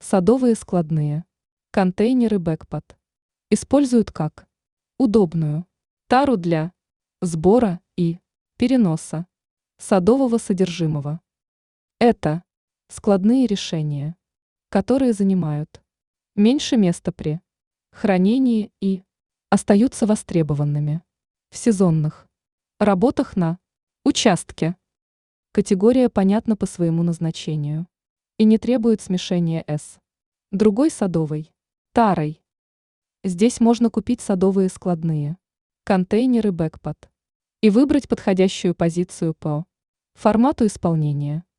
Садовые складные контейнеры бэкпад используют как удобную тару для сбора и переноса садового содержимого. Это складные решения, которые занимают меньше места при хранении и остаются востребованными в сезонных работах на участке. Категория понятна по своему назначению и не требует смешения с другой садовой тарой. Здесь можно купить садовые складные контейнеры бэкпад и выбрать подходящую позицию по формату исполнения.